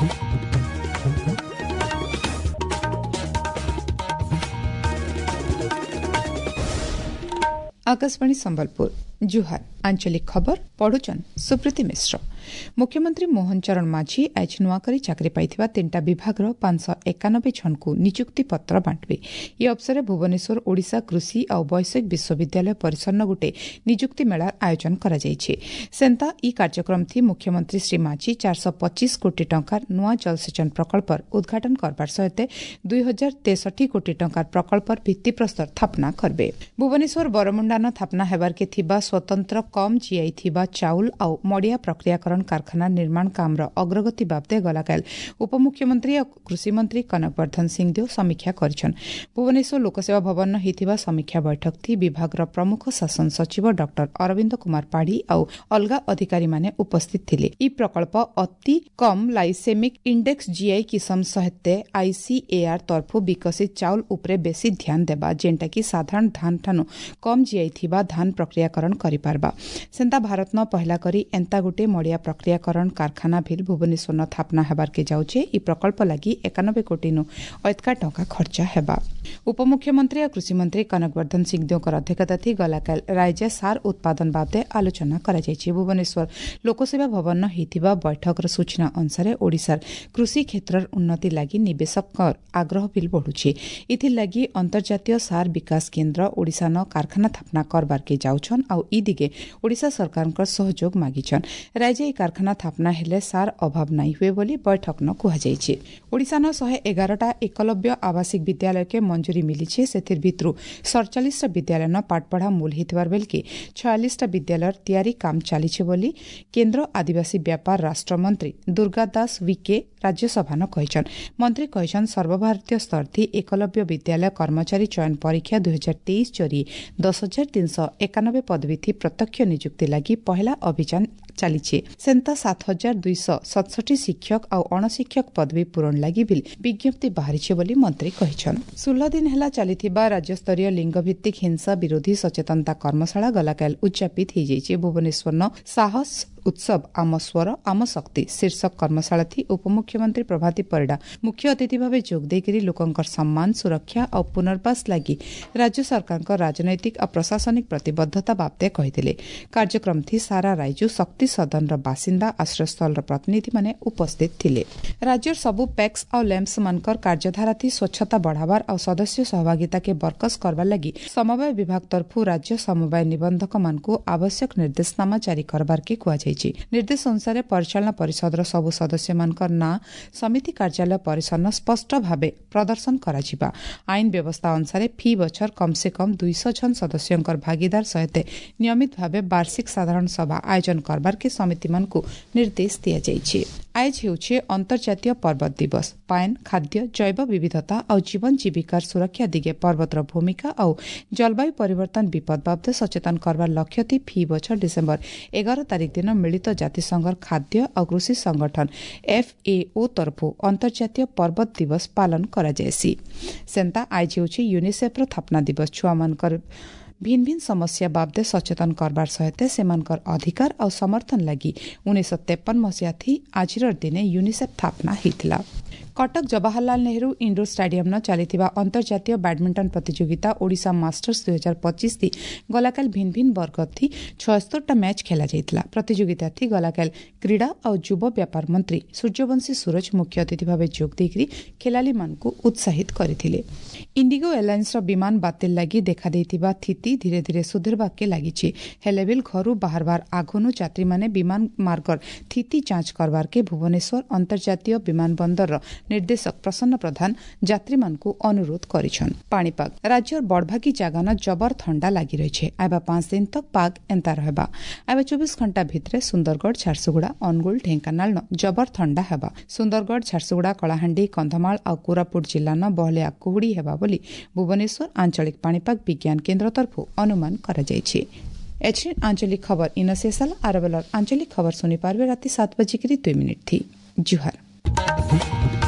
आकाशवाणी संबलपुर जुहार आंचलिक खबर पढ़ुचन सुप्रीति मिश्र। मुख्यमंत्री मोहन चरण माझी आज नुआकरी चाकरी पाइथिबा 3टा विभागर 591 जन को नियुक्ति पत्र बांटबे। ये अवसर में भुवनेश्वर ओडिशा कृषि और वैषयिक विश्वविद्यालय परिसर गोटे नियुक्ति मेला आयोजन करा जायछि। सेंता ई कार्यक्रम थी मुख्यमंत्री श्री माझी 425 कोटी टंकार नुआ जलसेचन प्रकल्प उद्घाटन करबार सहित 2063 कोटी टंकार प्रकल्प भित्तिप्रस्तर स्थापना करबे। भुवनेश्वर बरमुंडान स्थापना हेबार के थिबा स्वतंत्र कम जीआई थिबा चाउल और मड़िया प्रक्रियाकरण कारखाना निर्माण कामर अग्रगति बाबदे गलाकाल उपमुख्यमंत्री और कृषि मंत्री कनकवर्धन सिंहदेव समीक्षा करिछन। भुवनेश्वर लोकसेवा भवन हिथिबा समीक्षा बैठक थी विभागर प्रमुख शासन सचिव डॉक्टर अरविंद कुमार पाढ़ी और अलगा अधिकारी माने उपस्थित थिले। ई प्रकल्प अति कम लाइसेमिक इंडेक्स जीआई किसम सहित आईसीएआर तरफु विकसित चाउल उपरे बेसी ध्यान देबा जेंटा कि साधारण धान ठानु कम जीआई थिबा धान प्रक्रियाकरण करिपारबा। सेंता भारत न पहला करी एंता गोटे मड़िया प्रक्रियाकरण कारखाना भिल भुवनेश्वर न स्थापना हेबार के जाउछे। ई प्रकल्प लागि 91 कोटी नु अयतका टंका खर्चा हेबा। उपमुख्यमंत्री और कृषि मंत्री कनकवर्धन सिंहदेव अध्यक्षता थी गलाकाल राज्य सार उत्पादन बाबदे आलोचना करा जायछि। भुवनेश्वर लोकसेवा भवन न हिथिबा बैठकर सूचना अनुसार ओडिशार कृषि क्षेत्र उन्नति लागि निवेशक आग्रह बिल बढ़ुछि। इथि लागि अंतर्जातीय सार विकास केन्द्र ओडिशा न कारखाना स्थापना करबार के जाउछन और ई दिगे ओडिशा सरकार सहयोग मागिछन। राज्य ई कारखाना स्थापना हेले सार अभाव नहीं हुए बोली बैठक न कुहा जायछि। ओडिशा न 111टा एकलव्य आवासिक विद्यालय के मंजूरी मिली सेथिर भितरु 47 विद्यालय न पाठपढ़ा मूल हितबार बेल के 46 विद्यालय तैयारी काम चली बोली केन्द्र आदिवासी व्यापार राष्ट्र मंत्री दुर्गा दास विके राज्यसभा न कहिछन। मंत्री कहिछन सर्वभारतीय स्तर थी एकलव्य विद्यालय कर्मचारी चयन परीक्षा 2023 जरिए 10,391 पदवी थी प्रत्यक्ष नियुक्ति लगी पहला अभियान चली। सेंता 7,267 शिक्षक और अणशिक्षक पदवी पूरण लगी बिल विज्ञप्ति बाहरी बोली मंत्री कहिछन। 16 दिन हेला चलिथिबा राज्यस्तरीय लिंगभित्तिक हिंसा विरोधी सचेतनता कर्मशाला गलाकाल उद्यापित हो जाइए। भुवनेश्वर न साहस उत्सव आम स्वर आम शक्ति शीर्षक कर्मशाला थी उपमुख्यमंत्री प्रभाती परिडा मुख्य अतिथि भाव जोग देकरी लोकंकर सम्मान सुरक्षा और पुनर्वास लगी राज्य सरकार राजनैतिक और प्रशासनिक प्रतिबद्धता बाबदे कहिथिले। कार्यक्रम थी सारा राज्य शक्ति सदन बासिंदा आश्रयस्थल प्रतिनिधि माने उपस्थित थिले। राज्य सबु पैक्स और लैम्प्स मानकर कार्यधारा थी स्वच्छता बढ़ावार और सदस्य सहभागिता के बरकस करवा लगी समवाय विभाग तरफु राज्य समवाय निबंधक मान को आवश्यक निर्देशनामा जारी करबार के कुआ निर्देश अनुसार परिचालना परिषद सबु सदस्य मानकर ना समिति कार्यालय परिसर न स्पष्ट भाव प्रदर्शन करा। आईन व्यवस्था अनुसार फी बछर कम से कम 200 जन सदस्यों भागीदार सहित नियमित भाव वार्षिक साधारण सभा आयोजन करबार के समिति मान को निर्देश दिया जायछि। आज हेउछे अंतर्जातीय पर्वत दिवस। पायन खाद्य जैव विविधता और जीवन जीविकार सुरक्षा दिगे पर्वतर भूमिका और जलवायु परिवर्तन विपद बाबदे सचेतन करबार लक्ष्य थी फी बछर डिसेम्बर 11 तारिख दिन मिलित जातिसंघर खाद्य और कृषि संगठन FAO तरफु अंतर्जातीय पर्वत दिवस पालन करा जायसी। सेंता आज हेउछे यूनिसेफ रो स्थापना दिवस। छुआ मानकर भिन्न भिन्न समस्या बाबदे सचेतन करबार सहित सेमानकर अधिकार और समर्थन लगी 1953 मसीहा थी आजिर दिने यूनिसेफ स्थापना हितला। कटक जवाहरलाल नेहरू इंडोर स्टेडियम न चलिथिबा अंतर्जातीय बैडमिंटन प्रतियोगिता ओडिशा मास्टर्स 2025 थी गलाकाल भिन्न भिन्न वर्ग थी 76टा मैच खेला जाइतला। प्रतियोगिता थी गलाकाल क्रीड़ा और युवा व्यापार मंत्री सूर्यवंशी सूरज मुख्य अतिथि भाव जोग देकरी खेलाड़ी मान को उत्साहित करथिले। इंडिगो एयरलाइंस विमान बातिल लगी देखा देथिबा स्थिति धीरे धीरे सुधरबाक के लागिछि। हेलेबिल घरु बाहरबार आगोनु यात्री माने विमान मार्गर स्थिति जांच करबार के भुवनेश्वर अंतर्जातीय विमानबंदर निर्देशक प्रसन्न प्रधान यात्री मान को अनुरोध करिछन। पाणीपाग राज्यर बड़भागी जगह न जबर ठंडा लगी रही। आबा 5 दिन तक पाग एंता रहबा। आबा 24 घंटा भितरे सुंदरगढ़ झारसुगुड़ा अनुगुल ढेंकानाल न जबर ठंडा हेबा। सुंदरगढ़ झारसुगुड़ा कलाहांडी कंधमाल और कोरापुट जिला न बहलिया कुहुड़ी हेबा बोली भुवनेश्वर आंचलिक पाणीपाग विज्ञान केन्द्र तरफु अनुमान करा जायछि। एचएन आंचलिक खबर इन शेषाल आरबेलर आंचलिक खबर सुनी पारबे राति 7 बजे 2 मिनिट थी। जुहार।